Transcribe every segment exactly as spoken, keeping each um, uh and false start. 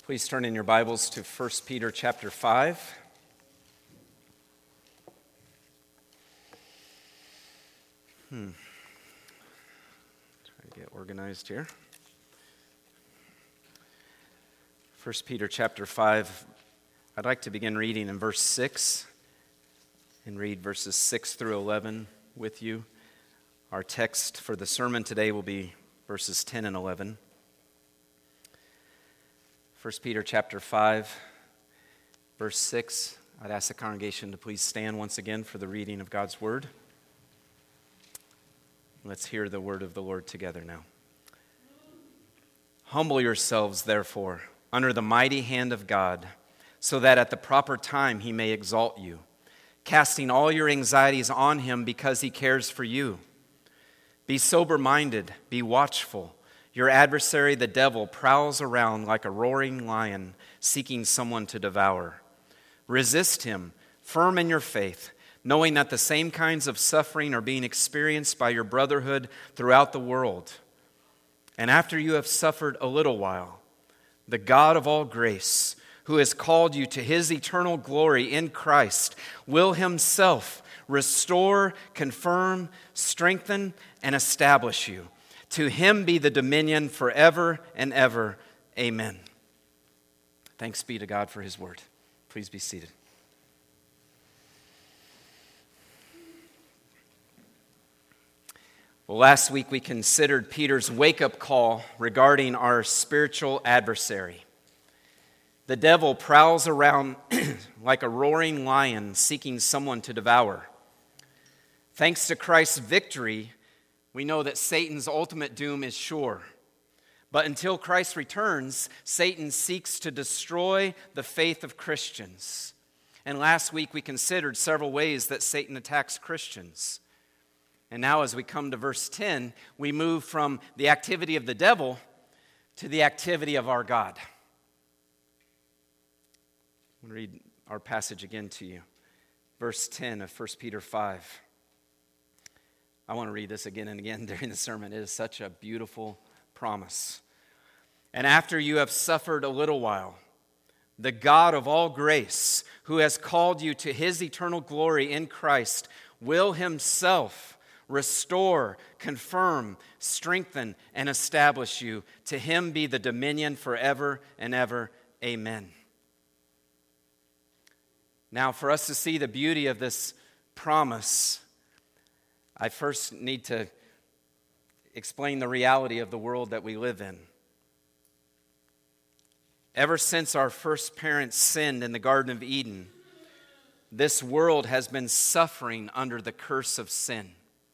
Please turn in your Bibles to First Peter chapter five. Hmm. Try to get organized here. First Peter chapter five. I'd like to begin reading in verse six and read verses six through eleven with you. Our text for the sermon today will be verses ten and eleven. First Peter chapter five, verse six. I'd ask the congregation to please stand once again for the reading of God's word. Let's hear the word of the Lord together now. Humble yourselves, therefore, under the mighty hand of God, so that at the proper time he may exalt you, casting all your anxieties on him because he cares for you. Be sober-minded, be watchful. Your adversary, the devil, prowls around like a roaring lion, seeking someone to devour. Resist him, firm in your faith, knowing that the same kinds of suffering are being experienced by your brotherhood throughout the world. And after you have suffered a little while, the God of all grace, who has called you to his eternal glory in Christ, will himself restore, confirm, strengthen, and establish you. To him be the dominion forever and ever. Amen. Thanks be to God for his word. Please be seated. Well, last week we considered Peter's wake-up call regarding our spiritual adversary. The devil prowls around like a roaring lion seeking someone to devour. Thanks to Christ's victory, we know that Satan's ultimate doom is sure. But until Christ returns, Satan seeks to destroy the faith of Christians. And last week we considered several ways that Satan attacks Christians. And now as we come to verse ten, we move from the activity of the devil to the activity of our God. I'm going to read our passage again to you. Verse ten of First Peter five. I want to read this again and again during the sermon. It is such a beautiful promise. And after you have suffered a little while, the God of all grace, who has called you to his eternal glory in Christ, will himself restore, confirm, strengthen, and establish you. To him be the dominion forever and ever. Amen. Now, for us to see the beauty of this promise, I first need to explain the reality of the world that we live in. Ever since our first parents sinned in the Garden of Eden, this world has been suffering under the curse of sin.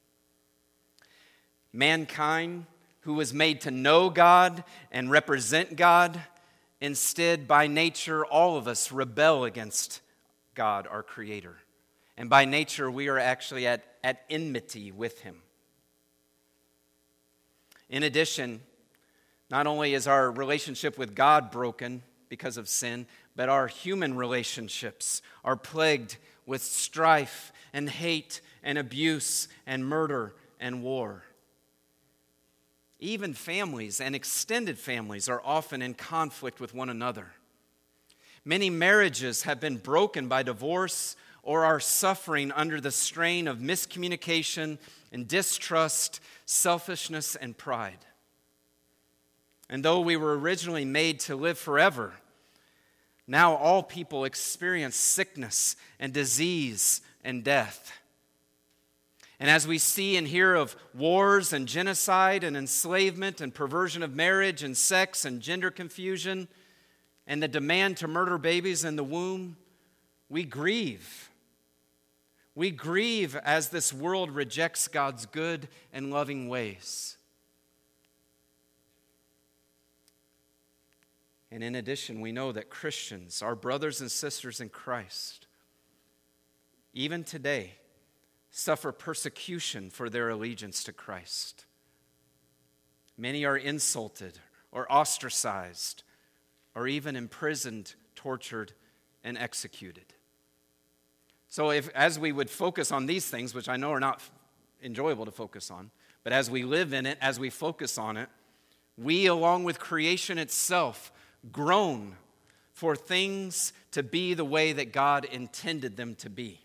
Mankind, who was made to know God and represent God, instead, by nature, all of us rebel against God, our Creator. And by nature, we are actually at, at enmity with him. In addition, not only is our relationship with God broken because of sin, but our human relationships are plagued with strife and hate and abuse and murder and war. Even families and extended families are often in conflict with one another. Many marriages have been broken by divorce or are suffering under the strain of miscommunication and distrust, selfishness, and pride. And though we were originally made to live forever, now all people experience sickness and disease and death. And as we see and hear of wars and genocide and enslavement and perversion of marriage and sex and gender confusion and the demand to murder babies in the womb, we grieve. We grieve as this world rejects God's good and loving ways. And in addition, we know that Christians, our brothers and sisters in Christ, even today, suffer persecution for their allegiance to Christ. Many are insulted or ostracized or even imprisoned, tortured, and executed. So if, as we would focus on these things, which I know are not enjoyable to focus on, but as we live in it, as we focus on it, we, along with creation itself, groan for things to be the way that God intended them to be.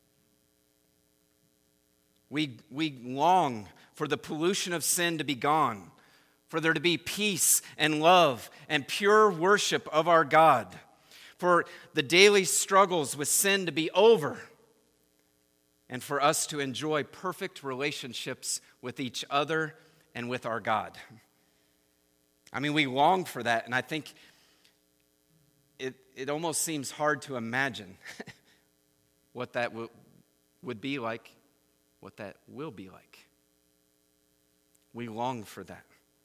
We, we long for the pollution of sin to be gone, for there to be peace and love and pure worship of our God, for the daily struggles with sin to be over, and for us to enjoy perfect relationships with each other and with our God. I mean, we long for that, and I think it, it almost seems hard to imagine what that w- would be like, what that will be like. We long for that.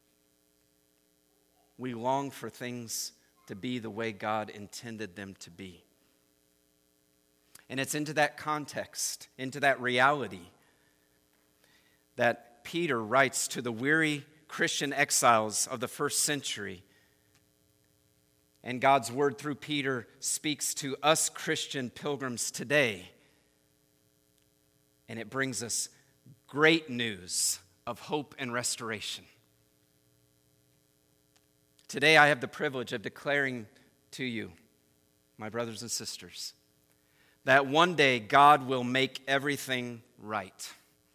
We long for things to be the way God intended them to be. And it's into that context, into that reality, that Peter writes to the weary Christian exiles of the first century. And God's word through Peter speaks to us Christian pilgrims today. And it brings us great news of hope and restoration. Today I have the privilege of declaring to you, my brothers and sisters, that one day God will make everything right.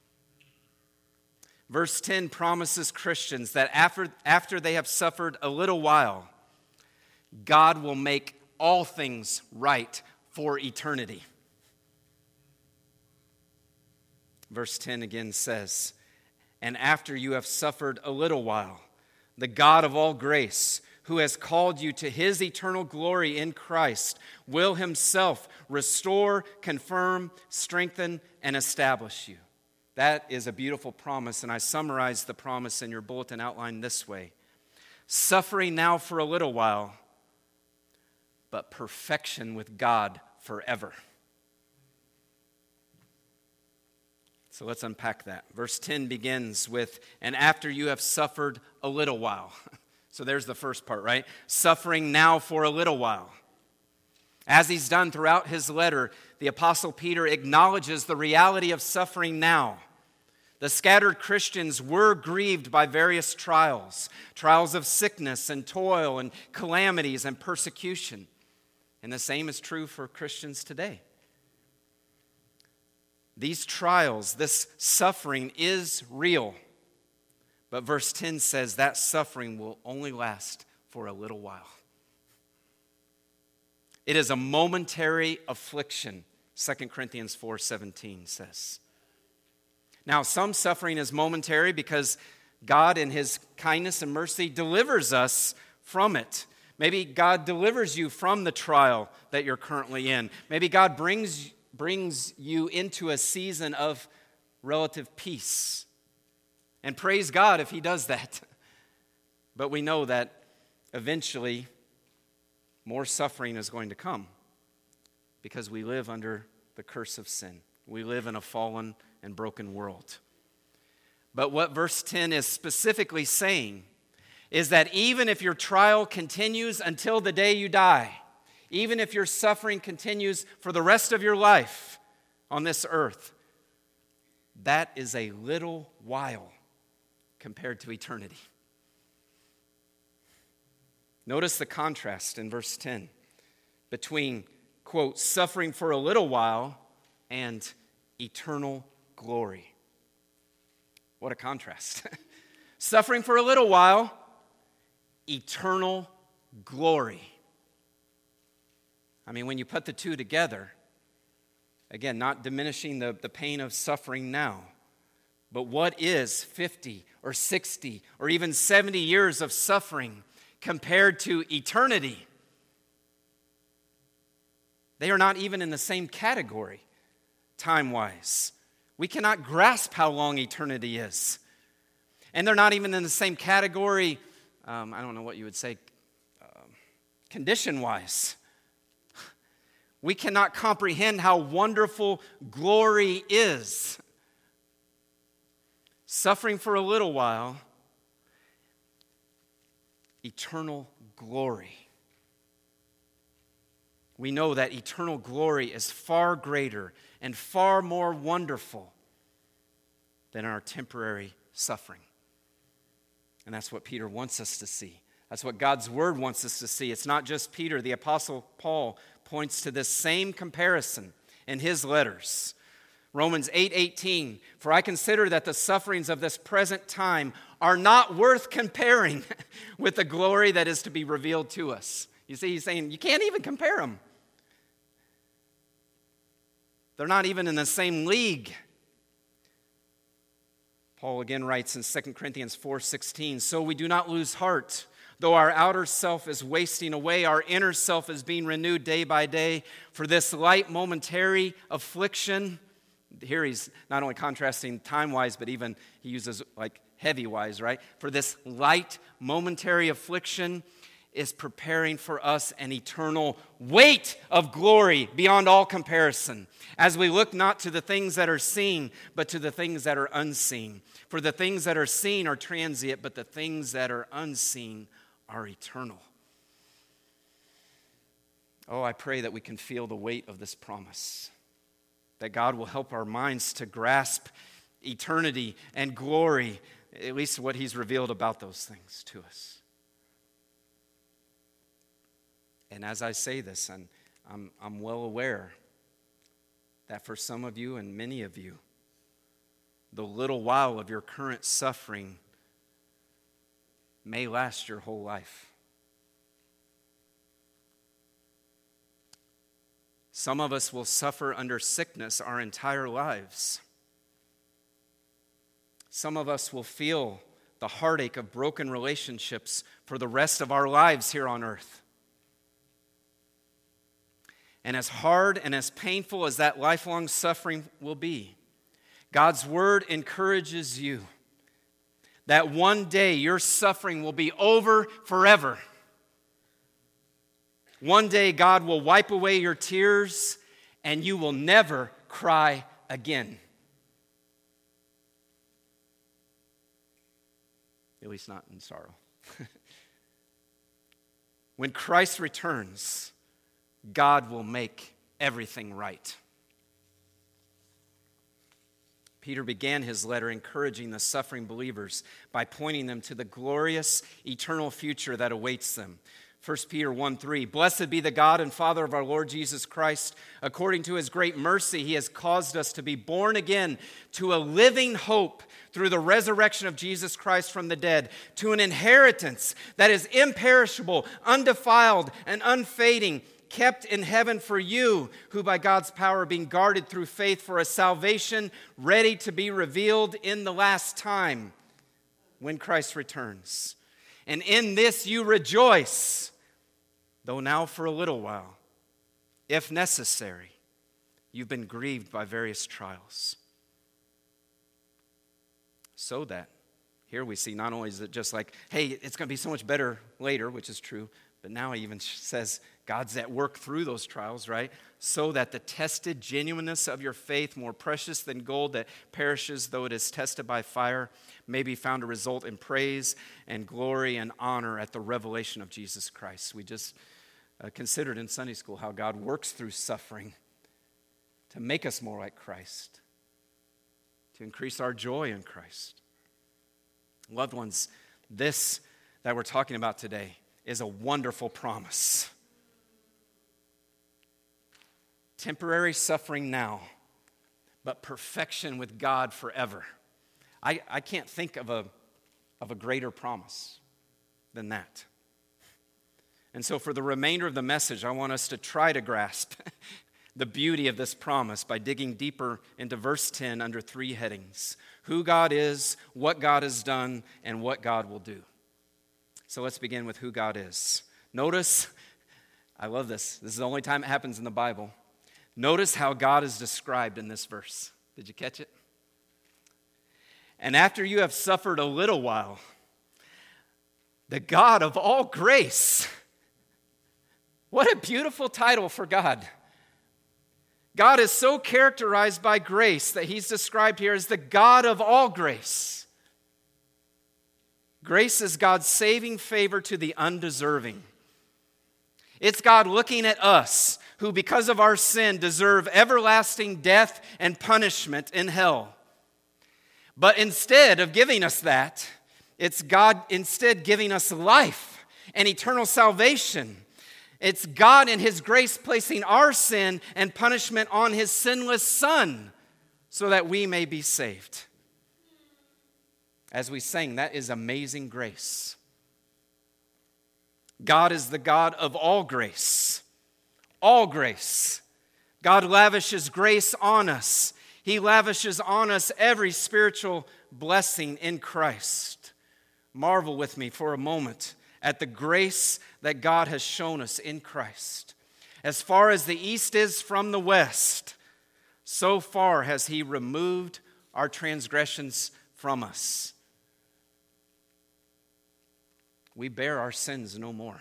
Verse ten promises Christians that after, after they have suffered a little while, God will make all things right for eternity. Verse ten again says, "And after you have suffered a little while, the God of all grace, who has called you to his eternal glory in Christ, will himself restore, confirm, strengthen, and establish you." That is a beautiful promise, and I summarize the promise in your bulletin outline this way: suffering now for a little while, but perfection with God forever. So let's unpack that. Verse ten begins with, "And after you have suffered a little while." So there's the first part, right? Suffering now for a little while. As he's done throughout his letter, the Apostle Peter acknowledges the reality of suffering now. The scattered Christians were grieved by various trials, trials of sickness and toil and calamities and persecution. And the same is true for Christians today. These trials, this suffering is real. But verse ten says that suffering will only last for a little while. It is a momentary affliction, Second Corinthians four seventeen says. Now, some suffering is momentary because God in his kindness and mercy delivers us from it. Maybe God delivers you from the trial that you're currently in. Maybe God brings, brings you into a season of relative peace. And praise God if he does that. But we know that eventually more suffering is going to come because we live under the curse of sin. We live in a fallen and broken world. But what verse ten is specifically saying is that even if your trial continues until the day you die, even if your suffering continues for the rest of your life on this earth, that is a little while compared to eternity. Notice the contrast in verse ten between, quote, suffering for a little while and eternal glory. What a contrast. Suffering for a little while, eternal glory. I mean, when you put the two together, again, not diminishing the, the pain of suffering now, but what is fifty or sixty or even seventy years of suffering compared to eternity? They are not even in the same category, time-wise. We cannot grasp how long eternity is. And they're not even in the same category, um, I don't know what you would say, uh, condition-wise. We cannot comprehend how wonderful glory is. Suffering for a little while, eternal glory. We know that eternal glory is far greater and far more wonderful than our temporary suffering. And that's what Peter wants us to see. That's what God's word wants us to see. It's not just Peter. The Apostle Paul points to this same comparison in his letters. Romans eight eighteen, for I consider that the sufferings of this present time are not worth comparing with the glory that is to be revealed to us. You see, he's saying you can't even compare them. They're not even in the same league. Paul again writes in Second Corinthians four sixteen, so we do not lose heart. Though our outer self is wasting away, our inner self is being renewed day by day. For this light momentary affliction, here he's not only contrasting time-wise, but even he uses like heavy-wise, right? For this light momentary affliction is preparing for us an eternal weight of glory beyond all comparison, as we look not to the things that are seen, but to the things that are unseen. For the things that are seen are transient, but the things that are unseen are eternal. Oh, I pray that we can feel the weight of this promise, that God will help our minds to grasp eternity and glory, at least what he's revealed about those things to us. And as I say this, and I'm, I'm well aware that for some of you and many of you, the little while of your current suffering may last your whole life. Some of us will suffer under sickness our entire lives. Some of us will feel the heartache of broken relationships for the rest of our lives here on earth. And as hard and as painful as that lifelong suffering will be, God's word encourages you that one day your suffering will be over forever. One day God will wipe away your tears and you will never cry again. At least not in sorrow. When Christ returns, God will make everything right. Peter began his letter encouraging the suffering believers by pointing them to the glorious eternal future that awaits them. First Peter one three, blessed be the God and Father of our Lord Jesus Christ. According to his great mercy, he has caused us to be born again to a living hope through the resurrection of Jesus Christ from the dead, to an inheritance that is imperishable, undefiled, and unfading, kept in heaven for you, who by God's power are being guarded through faith for a salvation ready to be revealed in the last time when Christ returns. And in this you rejoice, though now for a little while, if necessary, you've been grieved by various trials. So that, here we see not only is it just like, hey, it's going to be so much better later, which is true, but now he even says God's at work through those trials, right? So that the tested genuineness of your faith, more precious than gold that perishes though it is tested by fire, may be found to result in praise and glory and honor at the revelation of Jesus Christ. We just uh, considered in Sunday school how God works through suffering to make us more like Christ, to increase our joy in Christ. Loved ones, this that we're talking about today is a wonderful promise. Temporary suffering now, but perfection with God forever. I, I can't think of a, of a greater promise than that. And so for the remainder of the message, I want us to try to grasp the beauty of this promise by digging deeper into verse ten under three headings: who God is, what God has done, and what God will do. So let's begin with who God is. Notice, I love this. This is the only time it happens in the Bible. Notice how God is described in this verse. Did you catch it? And after you have suffered a little while, the God of all grace. What a beautiful title for God. God is so characterized by grace that he's described here as the God of all grace. Grace is God's saving favor to the undeserving. It's God looking at us, who because of our sin deserve everlasting death and punishment in hell. But instead of giving us that, it's God instead giving us life and eternal salvation. It's God in his grace placing our sin and punishment on his sinless Son so that we may be saved. As we sang, that is amazing grace. God is the God of all grace. All grace. God lavishes grace on us. He lavishes on us every spiritual blessing in Christ. Marvel with me for a moment at the grace that God has shown us in Christ. As far as the east is from the west, so far has he removed our transgressions from us. We bear our sins no more.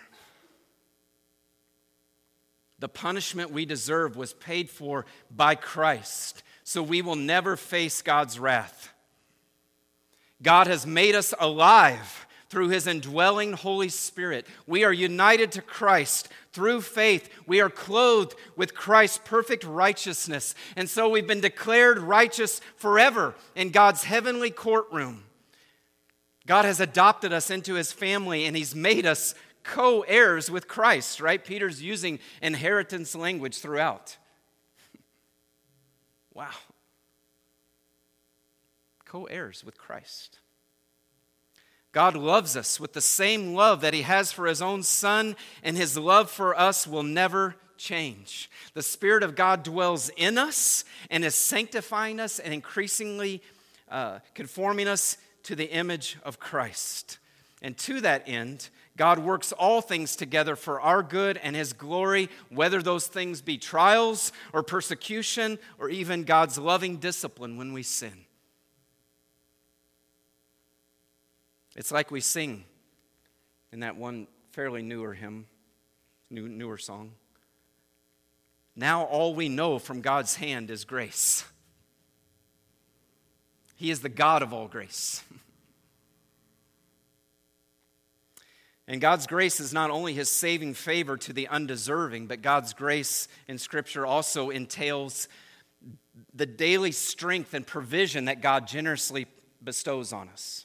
The punishment we deserve was paid for by Christ, so we will never face God's wrath. God has made us alive through his indwelling Holy Spirit. We are united to Christ through faith. We are clothed with Christ's perfect righteousness, and so we've been declared righteous forever in God's heavenly courtroom. God has adopted us into his family, and he's made us co-heirs with Christ, right? Peter's using inheritance language throughout. Wow. Co-heirs with Christ. God loves us with the same love that he has for his own Son, and his love for us will never change. The Spirit of God dwells in us and is sanctifying us and increasingly uh, conforming us to the image of Christ. And to that end, God works all things together for our good and his glory, whether those things be trials or persecution or even God's loving discipline when we sin. It's like we sing in that one fairly newer hymn, new, newer song. Now all we know from God's hand is grace. He is the God of all grace. And God's grace is not only his saving favor to the undeserving, but God's grace in Scripture also entails the daily strength and provision that God generously bestows on us.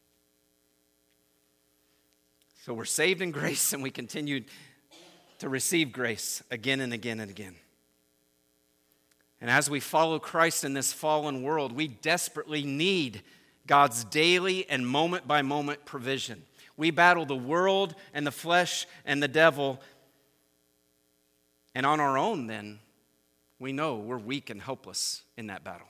So we're saved in grace, and we continue to receive grace again and again and again. And as we follow Christ in this fallen world, we desperately need God's daily and moment-by-moment provision. We battle the world and the flesh and the devil, and on our own then, we know we're weak and helpless in that battle.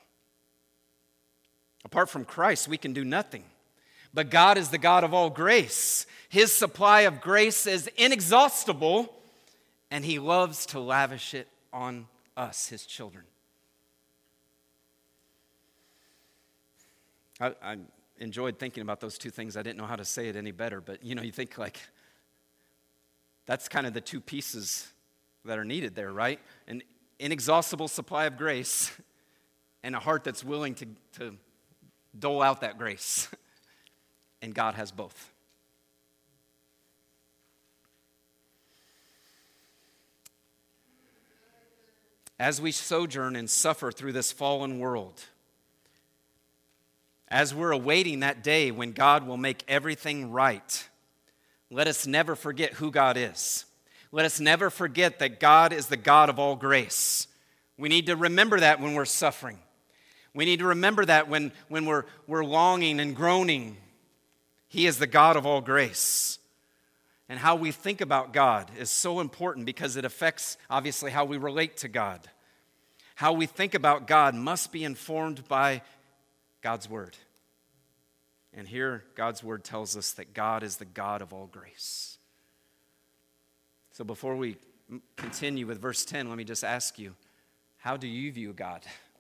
Apart from Christ, we can do nothing. But God is the God of all grace. His supply of grace is inexhaustible, and he loves to lavish it on us, his children. I, I enjoyed thinking about those two things. I didn't know how to say it any better, but you know, you think like, that's kind of the two pieces that are needed there, right? An inexhaustible supply of grace and a heart that's willing to, to dole out that grace. And God has both. As we sojourn and suffer through this fallen world, as we're awaiting that day when God will make everything right, let us never forget who God is. Let us never forget that God is the God of all grace. We need to remember that when we're suffering. We need to remember that when, when we're, we're longing and groaning. He is the God of all grace. And how we think about God is so important because it affects, obviously, how we relate to God. How we think about God must be informed by God's Word. And here, God's Word tells us that God is the God of all grace. So before we continue with verse ten, let me just ask you, how do you view God?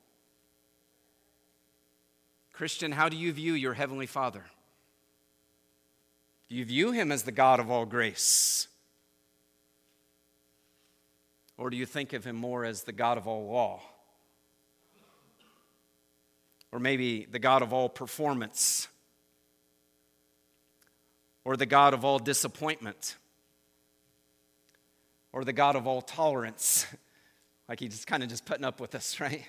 Christian, how do you view your Heavenly Father? Do you view him as the God of all grace? Or do you think of him more as the God of all law? Or maybe the God of all performance? Or the God of all disappointment? Or the God of all tolerance? Like he's just kind of just putting up with us, right?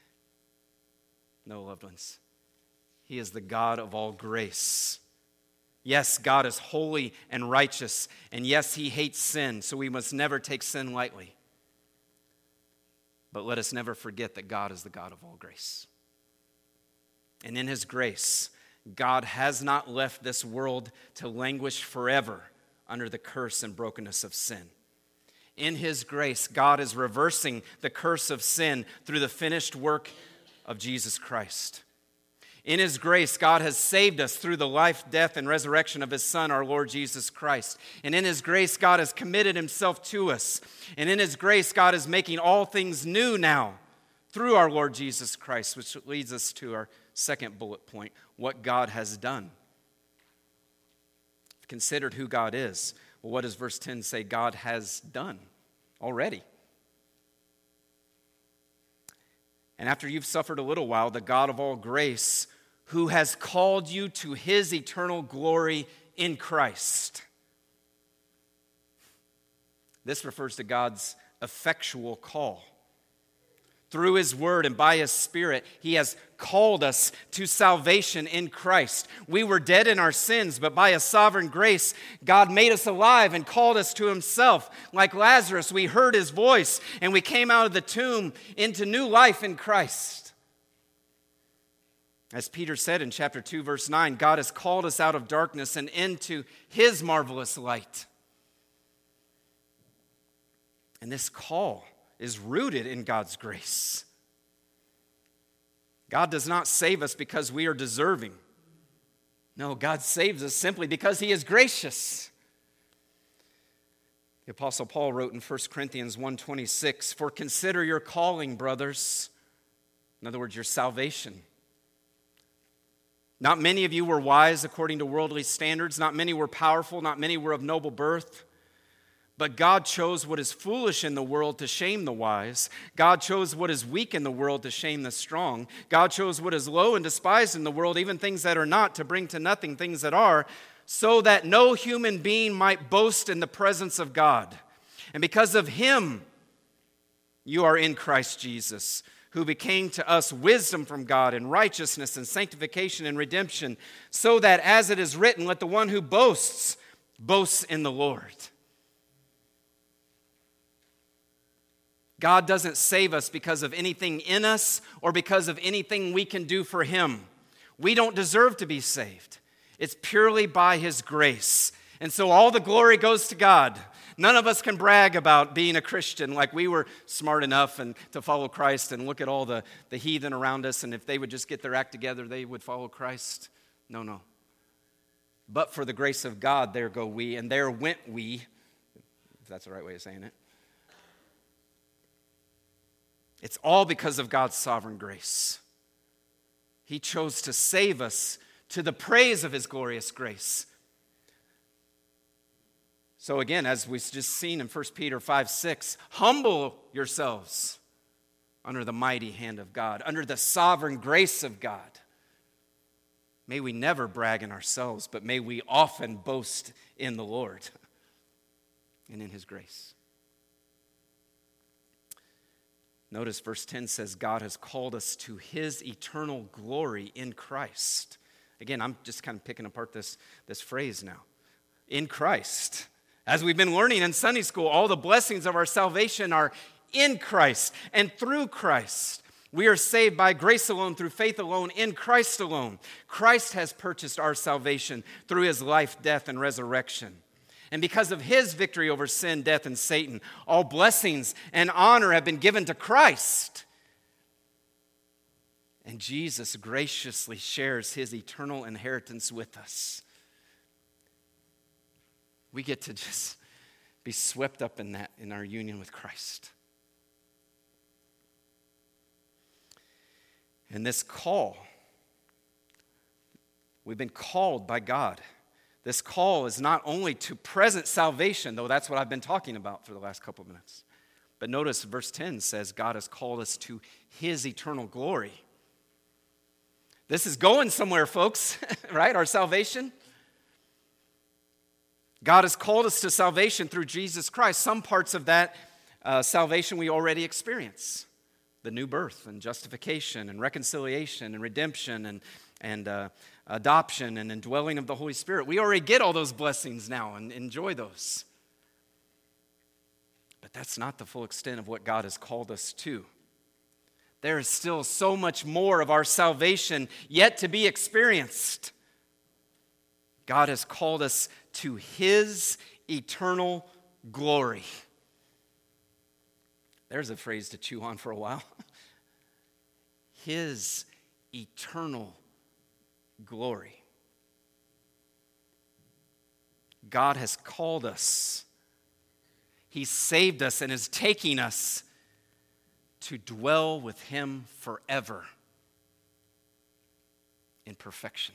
No, loved ones. He is the God of all grace. Yes, God is holy and righteous, and yes, he hates sin, so we must never take sin lightly. But let us never forget that God is the God of all grace. And in his grace, God has not left this world to languish forever under the curse and brokenness of sin. In his grace, God is reversing the curse of sin through the finished work of Jesus Christ. In his grace, God has saved us through the life, death, and resurrection of his Son, our Lord Jesus Christ. And in his grace, God has committed himself to us. And in his grace, God is making all things new now through our Lord Jesus Christ, which leads us to our second bullet point, what God has done. Considered who God is. Well, what does verse ten say God has done already? And after you've suffered a little while, the God of all grace, who has called you to his eternal glory in Christ. This refers to God's effectual call. Through his word and by his Spirit, he has called us to salvation in Christ. We were dead in our sins, but by a sovereign grace, God made us alive and called us to himself. Like Lazarus, we heard his voice and we came out of the tomb into new life in Christ. As Peter said in chapter two, verse nine, God has called us out of darkness and into his marvelous light. And this call is rooted in God's grace. God does not save us because we are deserving. No, God saves us simply because he is gracious. The Apostle Paul wrote in First Corinthians one twenty-six, "For consider your calling, brothers." In other words, your salvation. Not many of you were wise according to worldly standards. Not many were powerful. Not many were of noble birth. But God chose what is foolish in the world to shame the wise. God chose what is weak in the world to shame the strong. God chose what is low and despised in the world, even things that are not, to bring to nothing things that are, so that no human being might boast in the presence of God. And because of him, you are in Christ Jesus, who became to us wisdom from God and righteousness and sanctification and redemption, so that, as it is written, let the one who boasts, boasts in the Lord. God doesn't save us because of anything in us or because of anything we can do for him. We don't deserve to be saved. It's purely by his grace. And so all the glory goes to God. None of us can brag about being a Christian like we were smart enough and to follow Christ and look at all the, the heathen around us, and if they would just get their act together, they would follow Christ. No, no. But for the grace of God, there go we, and there went we, if that's the right way of saying it. It's all because of God's sovereign grace. He chose to save us to the praise of his glorious grace. So again, as we've just seen in First Peter five six, humble yourselves under the mighty hand of God, under the sovereign grace of God. May we never brag in ourselves, but may we often boast in the Lord and in his grace. Notice verse ten says, God has called us to his eternal glory in Christ. Again, I'm just kind of picking apart this, this phrase now. In Christ. As we've been learning in Sunday school, all the blessings of our salvation are in Christ and through Christ. We are saved by grace alone, through faith alone, in Christ alone. Christ has purchased our salvation through his life, death, and resurrection. And because of his victory over sin, death, and Satan, all blessings and honor have been given to Christ. And Jesus graciously shares his eternal inheritance with us. We get to just be swept up in that, in our union with Christ. And this call, we've been called by God. This call is not only to present salvation, though that's what I've been talking about for the last couple of minutes. But notice verse ten says God has called us to his eternal glory. This is going somewhere, folks, right? Our salvation. God has called us to salvation through Jesus Christ. Some parts of that uh, salvation we already experience. The new birth and justification and reconciliation and redemption and, and uh, adoption and indwelling of the Holy Spirit. We already get all those blessings now and enjoy those. But that's not the full extent of what God has called us to. There is still so much more of our salvation yet to be experienced. God has called us to His eternal glory. There's a phrase to chew on for a while. His eternal glory. God has called us. He saved us and is taking us to dwell with Him forever in perfection.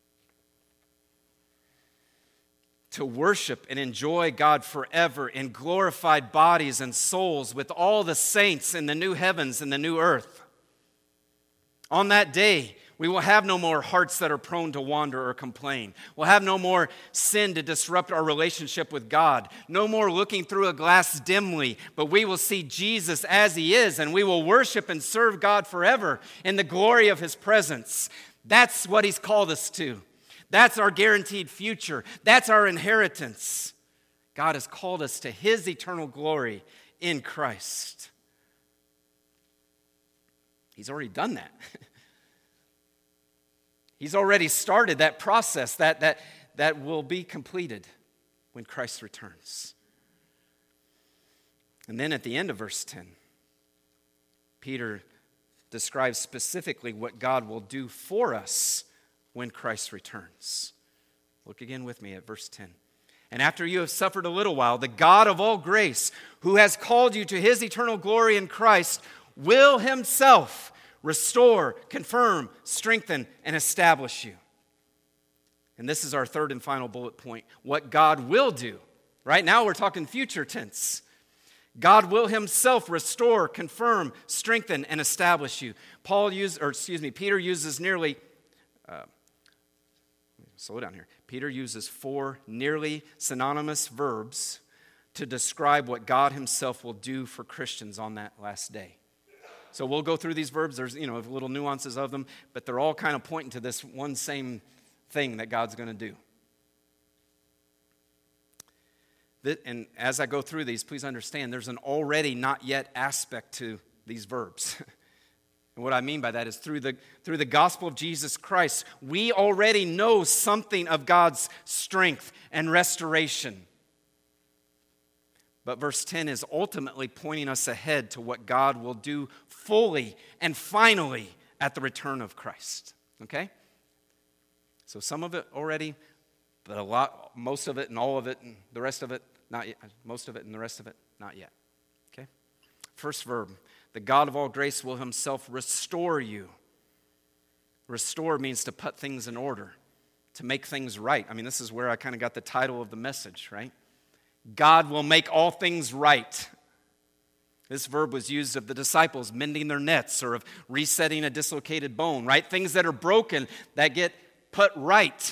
To worship and enjoy God forever in glorified bodies and souls with all the saints in the new heavens and the new earth. On that day, we will have no more hearts that are prone to wander or complain. We'll have no more sin to disrupt our relationship with God. No more looking through a glass dimly, but we will see Jesus as He is, and we will worship and serve God forever in the glory of His presence. That's what He's called us to. That's our guaranteed future. That's our inheritance. God has called us to His eternal glory in Christ. He's already done that. He's already started that process that, that, that will be completed when Christ returns. And then at the end of verse ten, Peter describes specifically what God will do for us when Christ returns. Look again with me at verse ten. And after you have suffered a little while, the God of all grace, who has called you to His eternal glory in Christ, will Himself restore, confirm, strengthen, and establish you. And this is our third and final bullet point. What God will do. Right now we're talking future tense. God will Himself restore, confirm, strengthen, and establish you. Paul uses, or excuse me, Peter uses nearly, uh, slow down here. Peter uses four nearly synonymous verbs to describe what God Himself will do for Christians on that last day. So we'll go through these verbs. There's, you know, little nuances of them, but they're all kind of pointing to this one same thing that God's going to do. And as I go through these, please understand there's an already not yet aspect to these verbs. And what I mean by that is through the, through the gospel of Jesus Christ, we already know something of God's strength and restoration. But verse ten is ultimately pointing us ahead to what God will do fully and finally at the return of Christ. Okay? So some of it already, but a lot, most of it and all of it and the rest of it, not yet. Most of it and the rest of it, not yet. Okay? First verb, the God of all grace will Himself restore you. Restore means to put things in order, to make things right. I mean, this is where I kind of got the title of the message, right? God will make all things right. This verb was used of the disciples mending their nets or of resetting a dislocated bone, right? Things that are broken that get put right.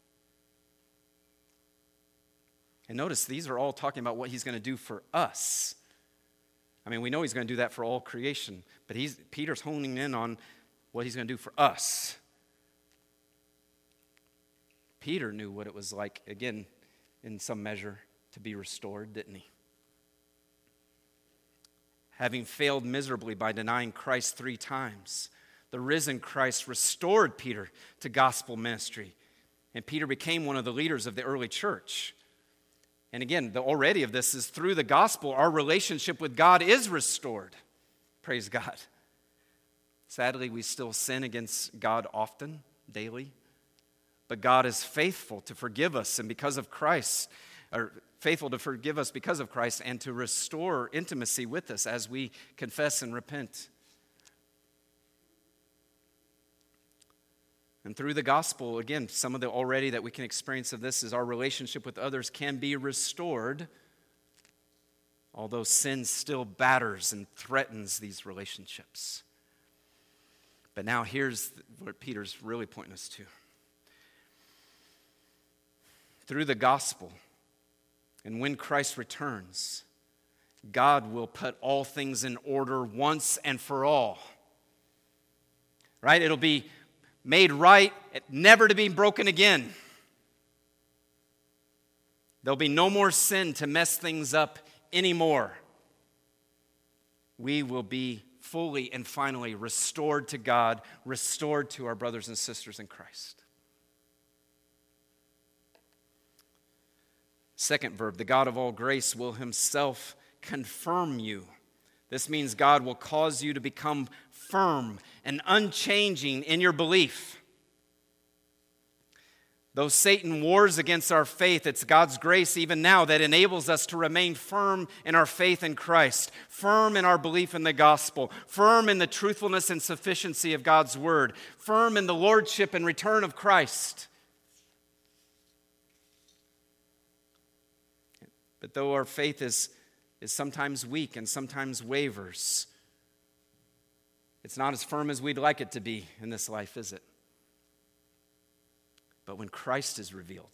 And notice these are all talking about what He's going to do for us. I mean, we know He's going to do that for all creation, but he's, Peter's honing in on what He's going to do for us. Peter knew what it was like, again, in some measure, to be restored, didn't he? Having failed miserably by denying Christ three times, the risen Christ restored Peter to gospel ministry. And Peter became one of the leaders of the early church. And again, the already of this is through the gospel, our relationship with God is restored. Praise God. Sadly, we still sin against God often, daily. But God is faithful to forgive us, and because of Christ, or faithful to forgive us because of Christ and to restore intimacy with us as we confess and repent. And through the gospel, again, some of the already that we can experience of this is our relationship with others can be restored, although sin still batters and threatens these relationships. But now here's what Peter's really pointing us to. Through the gospel, and when Christ returns, God will put all things in order once and for all. Right? It'll be made right, never to be broken again. There'll be no more sin to mess things up anymore. We will be fully and finally restored to God, restored to our brothers and sisters in Christ. Second verb, the God of all grace will himself confirm you. This means God will cause you to become firm and unchanging in your belief. Though Satan wars against our faith, it's God's grace even now that enables us to remain firm in our faith in Christ, firm in our belief in the gospel, firm in the truthfulness and sufficiency of God's word, firm in the lordship and return of Christ. But though our faith is, is sometimes weak and sometimes wavers, it's not as firm as we'd like it to be in this life, is it? But when Christ is revealed,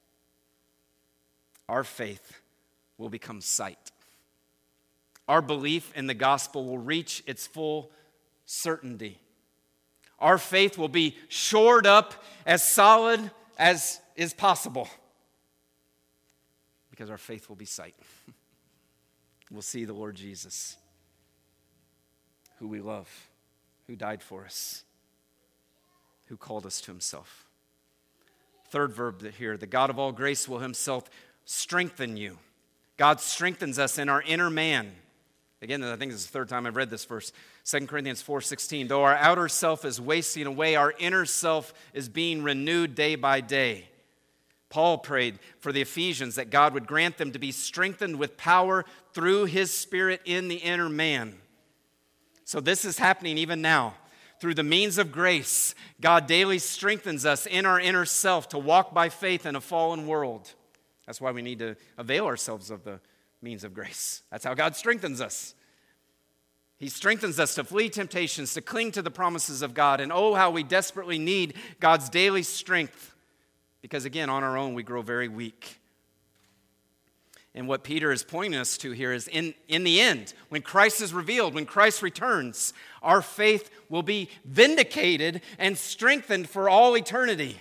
our faith will become sight. Our belief in the gospel will reach its full certainty. Our faith will be shored up as solid as is possible because our faith will be sight. We'll see the Lord Jesus, who we love, who died for us, who called us to himself. Third verb here, the God of all grace will himself strengthen you. God strengthens us in our inner man. Again, I think this is the third time I've read this verse. Second Corinthians four sixteen, though our outer self is wasting away, our inner self is being renewed day by day. Paul prayed for the Ephesians that God would grant them to be strengthened with power through his Spirit in the inner man. So this is happening even now. Through the means of grace, God daily strengthens us in our inner self to walk by faith in a fallen world. That's why we need to avail ourselves of the means of grace. That's how God strengthens us. He strengthens us to flee temptations, to cling to the promises of God. And oh, how we desperately need God's daily strength. Because again, on our own, we grow very weak. And what Peter is pointing us to here is in, in the end, when Christ is revealed, when Christ returns, our faith will be vindicated and strengthened for all eternity.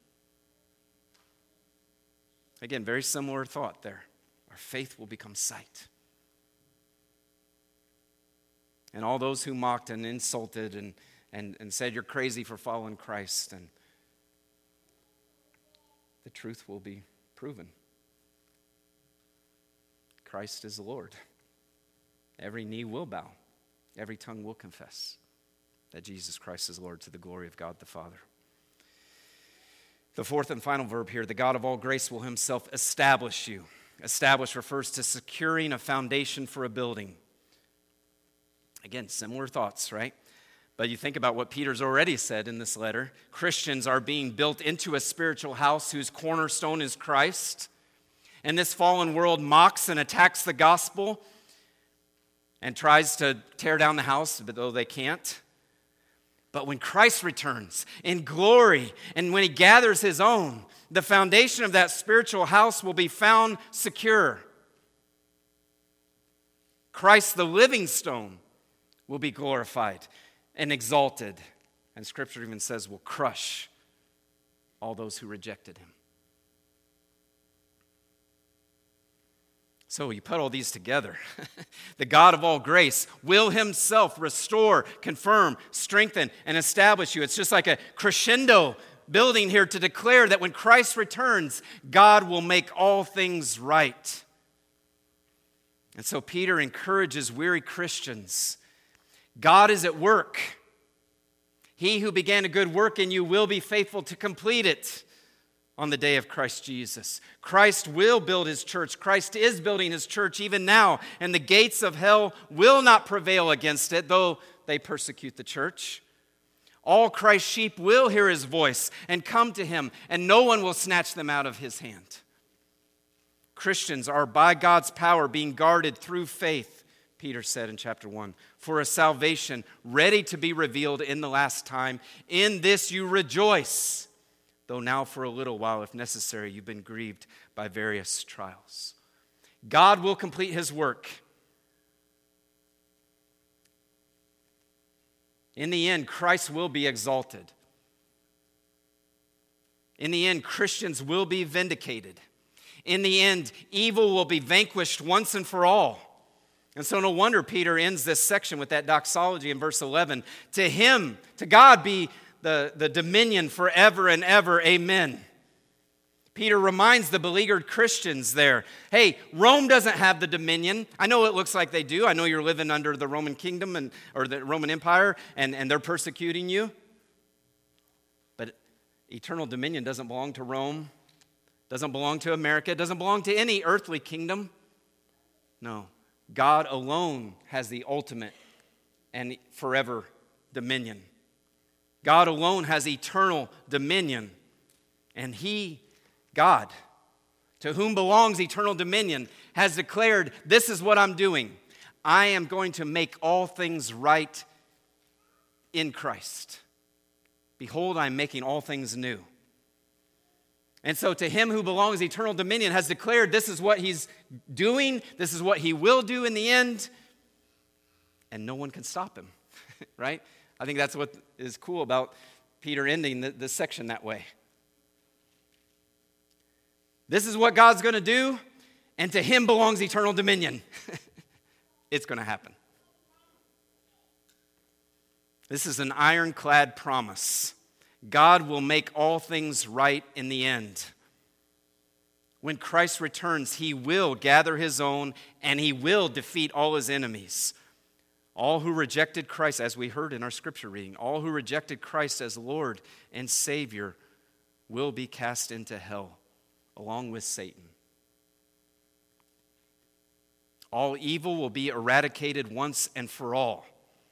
Again, very similar thought there. Our faith will become sight. And all those who mocked and insulted and, and, and said you're crazy for following Christ, and the truth will be proven. Christ is the Lord. Every knee will bow. Every tongue will confess that Jesus Christ is Lord, to the glory of God the Father. The fourth and final verb here, the God of all grace will himself establish you. Establish refers to securing a foundation for a building. Again, similar thoughts, right? But you think about what Peter's already said in this letter. Christians are being built into a spiritual house whose cornerstone is Christ. And this fallen world mocks and attacks the gospel and tries to tear down the house, but though they can't. But when Christ returns in glory and when he gathers his own, the foundation of that spiritual house will be found secure. Christ, the living stone, will be glorified and exalted. And Scripture even says will crush all those who rejected him. So you put all these together. The God of all grace will himself restore, confirm, strengthen, and establish you. It's just like a crescendo building here to declare that when Christ returns, God will make all things right. And so Peter encourages weary Christians. God is at work. He who began a good work in you will be faithful to complete it on the day of Christ Jesus. Christ will build his church. Christ is building his church even now, and the gates of hell will not prevail against it, though they persecute the church. All Christ's sheep will hear his voice and come to him, and no one will snatch them out of his hand. Christians are by God's power being guarded through faith, Peter said in chapter one, for a salvation ready to be revealed in the last time. In this you rejoice, though now for a little while, if necessary, you've been grieved by various trials. God will complete his work. In the end, Christ will be exalted. In the end, Christians will be vindicated. In the end, evil will be vanquished once and for all. And so no wonder Peter ends this section with that doxology in verse eleven. To him, to God be the, the dominion forever and ever. Amen. Peter reminds the beleaguered Christians there, hey, Rome doesn't have the dominion. I know it looks like they do. I know you're living under the Roman kingdom and or the Roman Empire, and, and they're persecuting you. But eternal dominion doesn't belong to Rome, doesn't belong to America, doesn't belong to any earthly kingdom. No. God alone has the ultimate and forever dominion. God alone has eternal dominion. And He, God, to whom belongs eternal dominion, has declared, this is what I'm doing. I am going to make all things right in Christ. Behold, I am making all things new. And so to him who belongs eternal dominion has declared this is what he's doing, this is what he will do in the end, and no one can stop him, right? I think that's what is cool about Peter ending this section that way. This is what God's going to do, and to him belongs eternal dominion. It's going to happen. This is an ironclad promise. God will make all things right in the end. When Christ returns, he will gather his own and he will defeat all his enemies. All who rejected Christ, as we heard in our scripture reading, all who rejected Christ as Lord and Savior will be cast into hell along with Satan. All evil will be eradicated once and for all.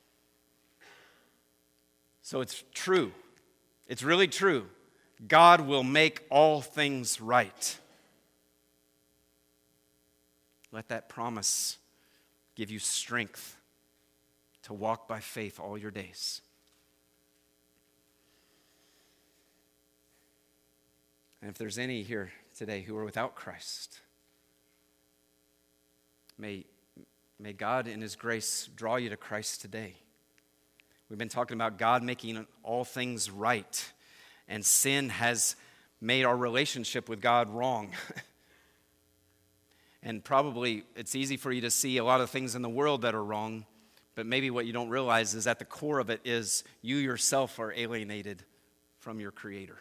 So it's true. It's really true. God will make all things right. Let that promise give you strength to walk by faith all your days. And if there's any here today who are without Christ, may, may God in his grace draw you to Christ today. We've been talking about God making all things right, and sin has made our relationship with God wrong. And probably it's easy for you to see a lot of things in the world that are wrong, but maybe what you don't realize is at the core of it is you yourself are alienated from your Creator.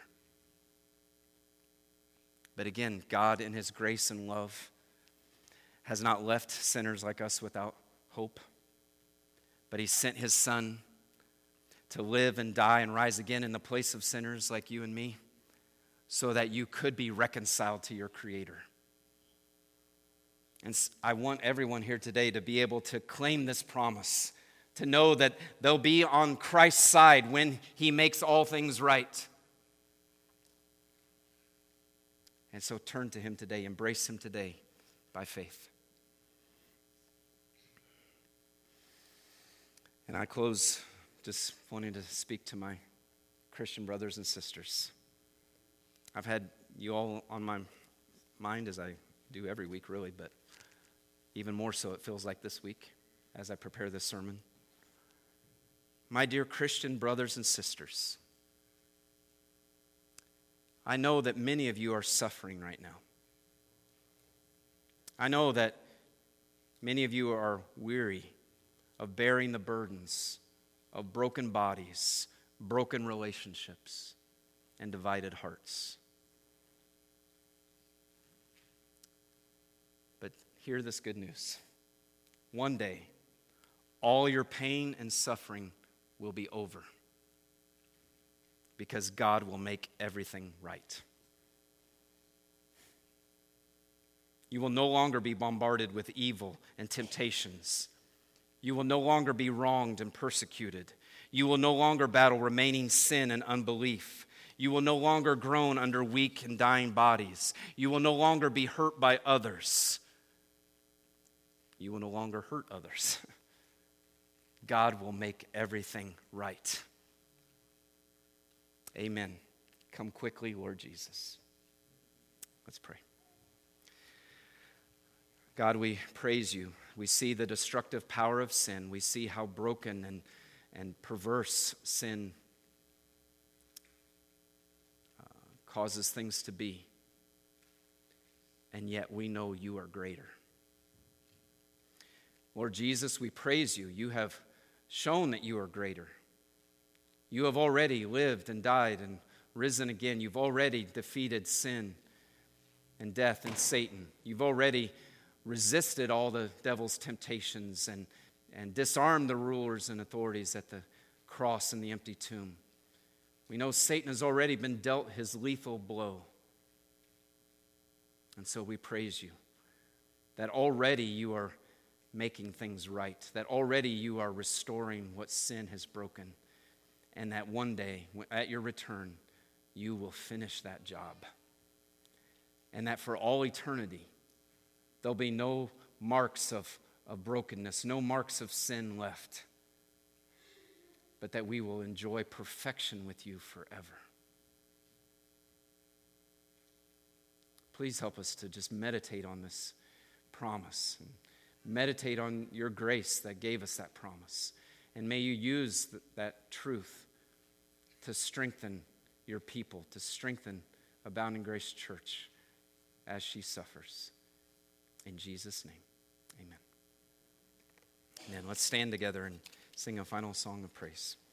But again, God in his grace and love has not left sinners like us without hope, but he sent his Son to live and die and rise again in the place of sinners like you and me, so that you could be reconciled to your Creator. And I want everyone here today to be able to claim this promise, to know that they'll be on Christ's side when he makes all things right. And so turn to him today, embrace him today by faith. And I close just wanting to speak to my Christian brothers and sisters. I've had you all on my mind, as I do every week, really, but even more so it feels like this week as I prepare this sermon. My dear Christian brothers and sisters, I know that many of you are suffering right now. I know that many of you are weary of bearing the burdens of broken bodies, broken relationships, and divided hearts. But hear this good news. One day, all your pain and suffering will be over, because God will make everything right. You will no longer be bombarded with evil and temptations. You will no longer be wronged and persecuted. You will no longer battle remaining sin and unbelief. You will no longer groan under weak and dying bodies. You will no longer be hurt by others. You will no longer hurt others. God will make everything right. Amen. Come quickly, Lord Jesus. Let's pray. God, we praise you. We see the destructive power of sin. We see how broken and, and perverse sin uh, causes things to be. And yet we know you are greater. Lord Jesus, we praise you. You have shown that you are greater. You have already lived and died and risen again. You've already defeated sin and death and Satan. You've already resisted all the devil's temptations and, and disarmed the rulers and authorities at the cross and the empty tomb. We know Satan has already been dealt his lethal blow. And so we praise you that already you are making things right, that already you are restoring what sin has broken, and that one day, at your return, you will finish that job. And that for all eternity, there'll be no marks of, of brokenness, no marks of sin left, but that we will enjoy perfection with you forever. Please help us to just meditate on this promise and meditate on your grace that gave us that promise. And may you use th- that truth to strengthen your people, to strengthen Abounding Grace Church as she suffers. In Jesus' name, amen. Amen. Let's stand together and sing a final song of praise.